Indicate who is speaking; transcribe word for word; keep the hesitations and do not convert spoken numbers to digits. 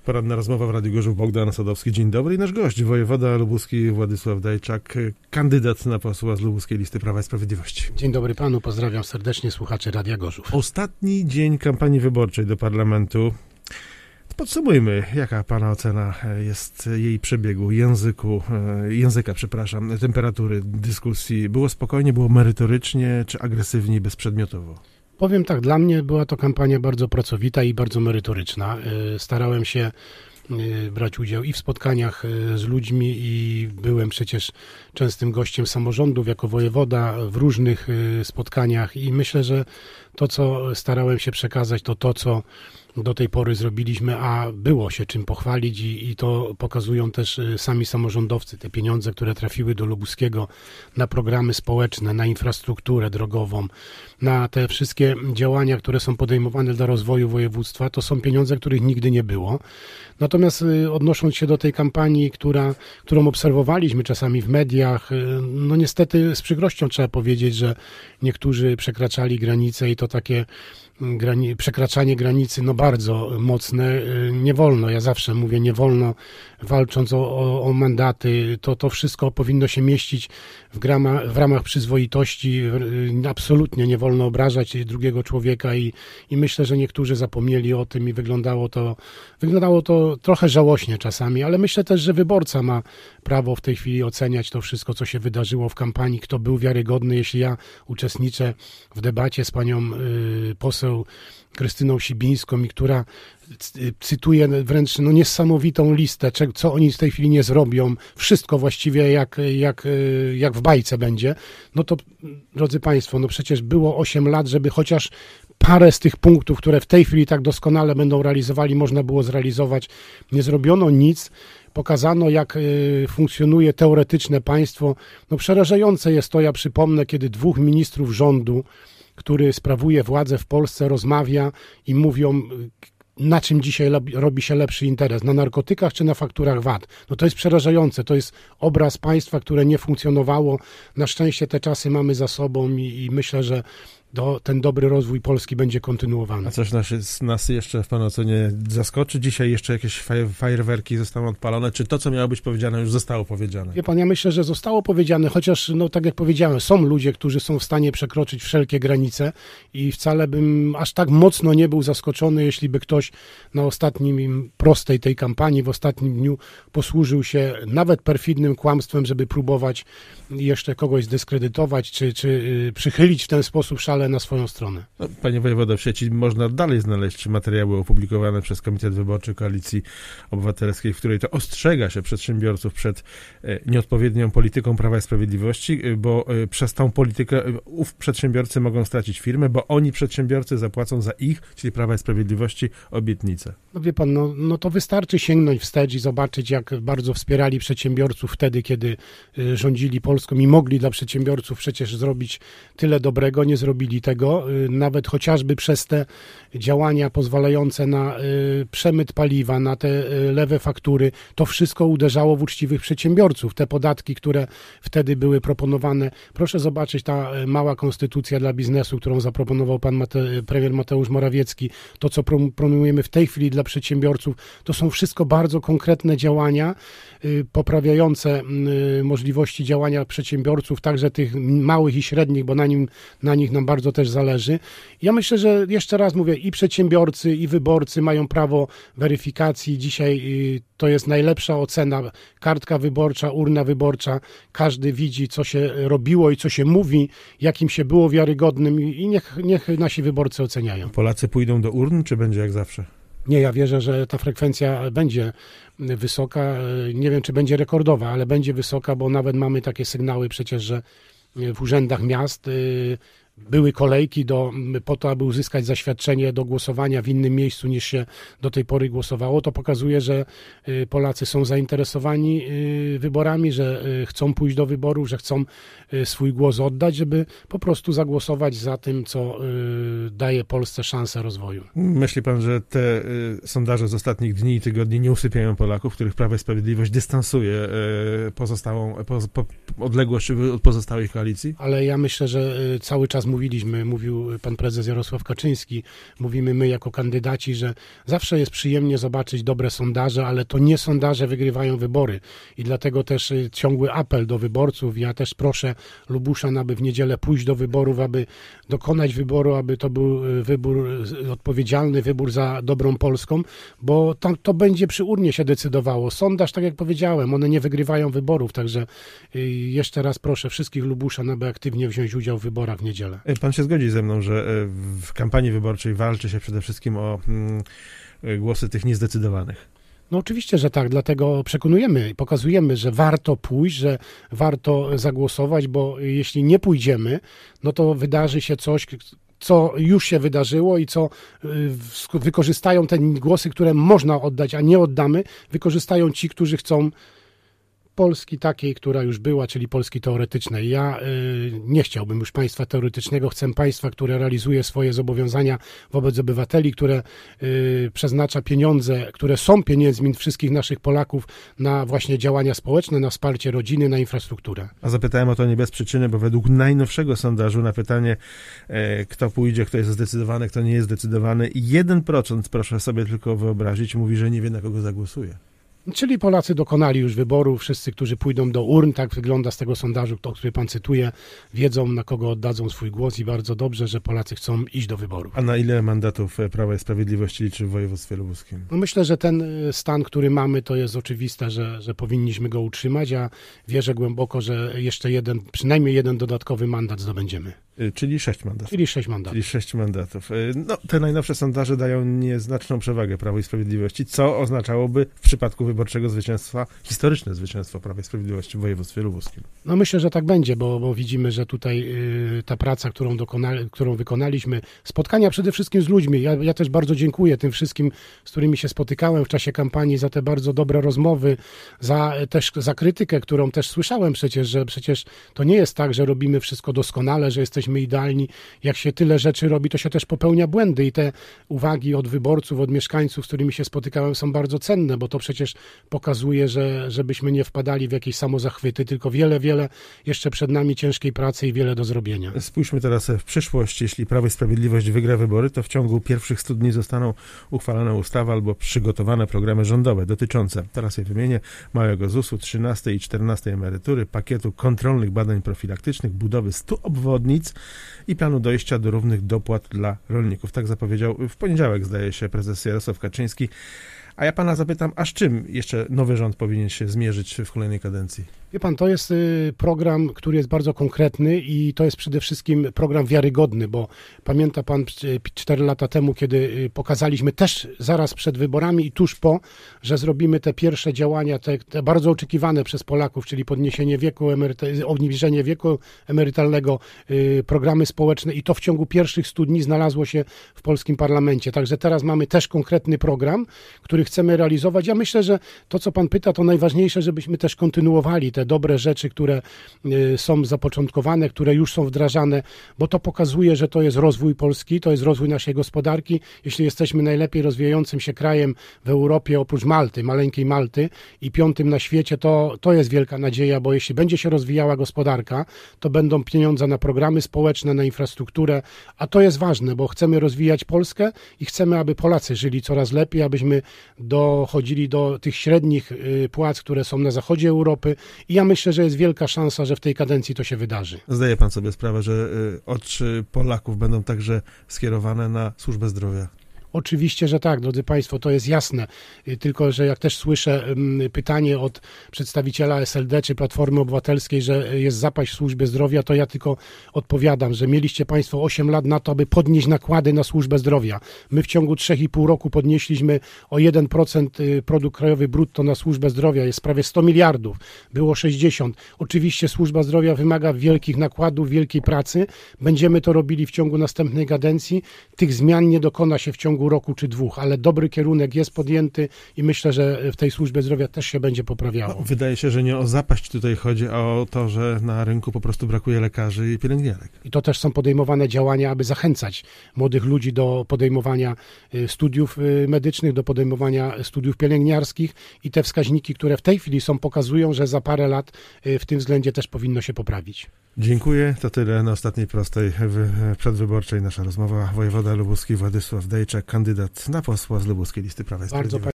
Speaker 1: Poranna rozmowa w Radiu Gorzów. Bogdan Sadowski. Dzień dobry. I nasz gość, wojewoda lubuski Władysław Dajczak, kandydat na posła z lubuskiej listy Prawa i Sprawiedliwości.
Speaker 2: Dzień dobry panu, pozdrawiam serdecznie słuchaczy Radia Gorzów.
Speaker 1: Ostatni dzień kampanii wyborczej do parlamentu. Podsumujmy, jaka pana ocena jest jej przebiegu, języku, języka, przepraszam, temperatury dyskusji. Było spokojnie, było merytorycznie, czy agresywnie i bezprzedmiotowo?
Speaker 2: Powiem tak, dla mnie była to kampania bardzo pracowita i bardzo merytoryczna. Starałem się brać udział i w spotkaniach z ludźmi i byłem przecież częstym gościem samorządów jako wojewoda w różnych spotkaniach i myślę, że to, co starałem się przekazać, to to, co do tej pory zrobiliśmy, a było się czym pochwalić i, i to pokazują też sami samorządowcy, te pieniądze, które trafiły do Lubuskiego na programy społeczne, na infrastrukturę drogową, na te wszystkie działania, które są podejmowane dla rozwoju województwa, to są pieniądze, których nigdy nie było. Natomiast odnosząc się do tej kampanii, która, którą obserwowaliśmy czasami w mediach, no niestety z przykrością trzeba powiedzieć, że niektórzy przekraczali granice i to takie grani- przekraczanie granicy no bardzo mocne. Nie wolno, ja zawsze mówię, nie wolno, walcząc o, o, o mandaty, to, to wszystko powinno się mieścić w, grama, w ramach przyzwoitości. Absolutnie nie wolno obrażać drugiego człowieka i, i myślę, że niektórzy zapomnieli o tym i wyglądało to, wyglądało to trochę żałośnie czasami, ale myślę też, że wyborca ma prawo w tej chwili oceniać to wszystko, co się wydarzyło w kampanii, kto był wiarygodny. Jeśli ja uczestniczę w debacie z panią y, poseł Krystyną Sibińską, i która cytuje wręcz no, niesamowitą listę, co oni w tej chwili nie zrobią, wszystko właściwie jak, jak, jak w bajce będzie, no to drodzy państwo, no przecież było osiem lat, żeby chociaż parę z tych punktów, które w tej chwili tak doskonale będą realizowali, można było zrealizować. Nie zrobiono nic. Pokazano, jak funkcjonuje teoretyczne państwo. No przerażające jest to, ja przypomnę, kiedy dwóch ministrów rządu, który sprawuje władzę w Polsce, rozmawia i mówią, na czym dzisiaj robi się lepszy interes, na narkotykach czy na fakturach V A T. No to jest przerażające, to jest obraz państwa, które nie funkcjonowało. Na szczęście te czasy mamy za sobą i, i myślę, że do, ten dobry rozwój Polski będzie kontynuowany.
Speaker 1: A coś nas, nas jeszcze w pana ocenie zaskoczy? Dzisiaj jeszcze jakieś faj, fajerwerki zostaną odpalone? Czy to, co miało być powiedziane, już zostało powiedziane?
Speaker 2: Wie pan, ja myślę, że zostało powiedziane, chociaż, no tak jak powiedziałem, są ludzie, którzy są w stanie przekroczyć wszelkie granice i wcale bym aż tak mocno nie był zaskoczony, jeśli by ktoś na ostatnim prostej tej kampanii, w ostatnim dniu posłużył się nawet perfidnym kłamstwem, żeby próbować jeszcze kogoś zdyskredytować, czy, czy przychylić w ten sposób szale na swoją stronę.
Speaker 1: No, panie wojewodo, w sieci można dalej znaleźć materiały opublikowane przez Komitet Wyborczy Koalicji Obywatelskiej, w której to ostrzega się przedsiębiorców przed e, nieodpowiednią polityką Prawa i Sprawiedliwości, bo e, przez tą politykę e, ów przedsiębiorcy mogą stracić firmę, bo oni, przedsiębiorcy, zapłacą za ich, czyli Prawa i Sprawiedliwości, obietnice.
Speaker 2: No wie pan, no, no to wystarczy sięgnąć wstecz i zobaczyć, jak bardzo wspierali przedsiębiorców wtedy, kiedy y, rządzili Polską i mogli dla przedsiębiorców przecież zrobić tyle dobrego, nie zrobili tego, nawet chociażby przez te działania pozwalające na przemyt paliwa, na te lewe faktury, to wszystko uderzało w uczciwych przedsiębiorców. Te podatki, które wtedy były proponowane, proszę zobaczyć, ta mała konstytucja dla biznesu, którą zaproponował pan Mate, premier Mateusz Morawiecki, to co promujemy w tej chwili dla przedsiębiorców, to są wszystko bardzo konkretne działania poprawiające możliwości działania przedsiębiorców, także tych małych i średnich, bo na nim, na nich nam bardzo też zależy. Ja myślę, że jeszcze raz mówię, i przedsiębiorcy, i wyborcy mają prawo weryfikacji. Dzisiaj to jest najlepsza ocena. Kartka wyborcza, urna wyborcza. Każdy widzi, co się robiło i co się mówi, jakim się było wiarygodnym i niech, niech nasi wyborcy oceniają.
Speaker 1: Polacy pójdą do urn, czy będzie jak zawsze?
Speaker 2: Nie, ja wierzę, że ta frekwencja będzie wysoka. Nie wiem, czy będzie rekordowa, ale będzie wysoka, bo nawet mamy takie sygnały przecież, że w urzędach miast były kolejki do, po to, aby uzyskać zaświadczenie do głosowania w innym miejscu niż się do tej pory głosowało. To pokazuje, że Polacy są zainteresowani wyborami, że chcą pójść do wyborów, że chcą swój głos oddać, żeby po prostu zagłosować za tym, co daje Polsce szansę rozwoju.
Speaker 1: Myśli pan, że te sondaże z ostatnich dni i tygodni nie usypiają Polaków, których Prawo i Sprawiedliwość dystansuje pozostałą po, po, odległość od pozostałej koalicji?
Speaker 2: Ale ja myślę, że cały czas mówiliśmy, mówił pan prezes Jarosław Kaczyński, mówimy my jako kandydaci, że zawsze jest przyjemnie zobaczyć dobre sondaże, ale to nie sondaże wygrywają wybory i dlatego też ciągły apel do wyborców. Ja też proszę Lubuszan, aby w niedzielę pójść do wyborów, aby dokonać wyboru, aby to był wybór odpowiedzialny, wybór za dobrą Polską, bo tam to będzie przy urnie się decydowało. Sondaż, tak jak powiedziałem, one nie wygrywają wyborów, także jeszcze raz proszę wszystkich Lubuszan, aby aktywnie wziąć udział w wyborach w niedzielę.
Speaker 1: Pan się zgodzi ze mną, że w kampanii wyborczej walczy się przede wszystkim o głosy tych niezdecydowanych.
Speaker 2: No oczywiście, że tak, dlatego przekonujemy i pokazujemy, że warto pójść, że warto zagłosować, bo jeśli nie pójdziemy, no to wydarzy się coś, co już się wydarzyło i co wykorzystają te głosy, które można oddać, a nie oddamy, wykorzystają ci, którzy chcą Polski takiej, która już była, czyli Polski teoretycznej. Ja y, nie chciałbym już państwa teoretycznego, chcę państwa, które realizuje swoje zobowiązania wobec obywateli, które y, przeznacza pieniądze, które są pieniędzmi wszystkich naszych Polaków na właśnie działania społeczne, na wsparcie rodziny, na infrastrukturę.
Speaker 1: A zapytałem o to nie bez przyczyny, bo według najnowszego sondażu na pytanie, e, kto pójdzie, kto jest zdecydowany, kto nie jest zdecydowany, jeden procent, proszę sobie tylko wyobrazić, mówi, że nie wie, na kogo zagłosuje.
Speaker 2: Czyli Polacy dokonali już wyboru, wszyscy, którzy pójdą do urn, tak wygląda z tego sondażu, o który pan cytuje, wiedzą, na kogo oddadzą swój głos i bardzo dobrze, że Polacy chcą iść do wyborów.
Speaker 1: A na ile mandatów Prawa i Sprawiedliwości liczy w województwie lubuskim?
Speaker 2: No myślę, że ten stan, który mamy, to jest oczywiste, że, że powinniśmy go utrzymać, a wierzę głęboko, że jeszcze jeden, przynajmniej jeden dodatkowy mandat zdobędziemy.
Speaker 1: Czyli sześć mandatów.
Speaker 2: Czyli sześć mandatów.
Speaker 1: Czyli sześć mandatów. No, te najnowsze sondaże dają nieznaczną przewagę Prawu i Sprawiedliwości, co oznaczałoby w przypadku wyborczego zwycięstwa, historyczne zwycięstwo Prawa i Sprawiedliwości w województwie lubuskim.
Speaker 2: No myślę, że tak będzie, bo, bo widzimy, że tutaj y, ta praca, którą, dokonali, którą wykonaliśmy, spotkania przede wszystkim z ludźmi. Ja, ja też bardzo dziękuję tym wszystkim, z którymi się spotykałem w czasie kampanii, za te bardzo dobre rozmowy, za też za krytykę, którą też słyszałem przecież, że przecież to nie jest tak, że robimy wszystko doskonale, że jesteśmy idealni. Jak się tyle rzeczy robi, to się też popełnia błędy i te uwagi od wyborców, od mieszkańców, z którymi się spotykałem, są bardzo cenne, bo to przecież pokazuje, że żebyśmy nie wpadali w jakieś samozachwyty, tylko wiele, wiele jeszcze przed nami ciężkiej pracy i wiele do zrobienia.
Speaker 1: Spójrzmy teraz w przyszłość. Jeśli Prawo i Sprawiedliwość wygra wybory, to w ciągu pierwszych stu dni zostaną uchwalone ustawy albo przygotowane programy rządowe dotyczące, teraz je wymienię, małego zusu, trzynastej i czternastej emerytury, pakietu kontrolnych badań profilaktycznych, budowy stu obwodnic i planu dojścia do równych dopłat dla rolników. Tak zapowiedział w poniedziałek, zdaje się, prezes Jarosław Kaczyński. A ja pana zapytam, a z czym jeszcze nowy rząd powinien się zmierzyć w kolejnej kadencji?
Speaker 2: Wie pan, to jest program, który jest bardzo konkretny i to jest przede wszystkim program wiarygodny, bo pamięta pan cztery lata temu, kiedy pokazaliśmy też zaraz przed wyborami i tuż po, że zrobimy te pierwsze działania, te, te bardzo oczekiwane przez Polaków, czyli podniesienie wieku, emeryta- obniżenie wieku emerytalnego, programy społeczne i to w ciągu pierwszych stu dni znalazło się w polskim parlamencie. Także teraz mamy też konkretny program, który chcemy realizować. Ja myślę, że to, co pan pyta, to najważniejsze, żebyśmy też kontynuowali te dobre rzeczy, które są zapoczątkowane, które już są wdrażane, bo to pokazuje, że to jest rozwój Polski, to jest rozwój naszej gospodarki. Jeśli jesteśmy najlepiej rozwijającym się krajem w Europie, oprócz Malty, maleńkiej Malty i piątym na świecie, to, to jest wielka nadzieja, bo jeśli będzie się rozwijała gospodarka, to będą pieniądze na programy społeczne, na infrastrukturę, a to jest ważne, bo chcemy rozwijać Polskę i chcemy, aby Polacy żyli coraz lepiej, abyśmy dochodzili do tych średnich płac, które są na zachodzie Europy i ja myślę, że jest wielka szansa, że w tej kadencji to się wydarzy.
Speaker 1: Zdaje pan sobie sprawę, że oczy Polaków będą także skierowane na służbę zdrowia?
Speaker 2: Oczywiście, że tak, drodzy Państwo, to jest jasne, tylko że jak też słyszę pytanie od przedstawiciela S L D czy Platformy Obywatelskiej, że jest zapaść w służbie zdrowia, to ja tylko odpowiadam, że mieliście Państwo osiem lat na to, aby podnieść nakłady na służbę zdrowia. My w ciągu trzech i pół roku podnieśliśmy o jeden procent produkt krajowy brutto na służbę zdrowia, jest prawie sto miliardów, było sześćdziesiąt. Oczywiście służba zdrowia wymaga wielkich nakładów, wielkiej pracy, będziemy to robili w ciągu następnej kadencji, tych zmian nie dokona się w ciągu ciągu roku czy dwóch, ale dobry kierunek jest podjęty i myślę, że w tej służbie zdrowia też się będzie poprawiało.
Speaker 1: No, wydaje się, że nie o zapaść tutaj chodzi, a o to, że na rynku po prostu brakuje lekarzy i pielęgniarek.
Speaker 2: I to też są podejmowane działania, aby zachęcać młodych ludzi do podejmowania studiów medycznych, do podejmowania studiów pielęgniarskich i te wskaźniki, które w tej chwili są, pokazują, że za parę lat w tym względzie też powinno się poprawić.
Speaker 1: Dziękuję. To tyle na ostatniej prostej przedwyborczej nasza rozmowa. Wojewoda lubuski Władysław Dejczak, kandydat na posła z lubuskiej listy Prawa i Sprawiedliwości.